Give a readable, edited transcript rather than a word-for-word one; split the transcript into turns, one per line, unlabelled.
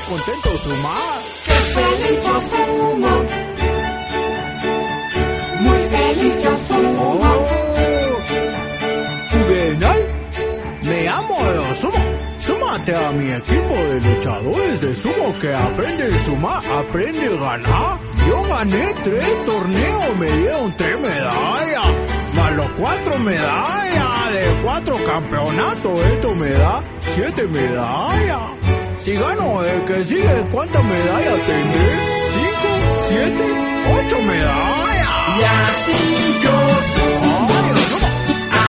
contento sumar.
¡Qué feliz yo sumo! Muy feliz yo sumo.
Juvenal, me amo de sumo. Súmate a mi equipo de luchadores de sumo que aprende a sumar, aprende a ganar. Yo gané 3 torneos, me dieron 3 medallas, más los 4 medallas de 4 campeonatos. Esto me da 7 medallas. Si gano el que sigue, ¿cuántas medallas tendré? 5, 7, 8 medallas.
Y así yo sumo.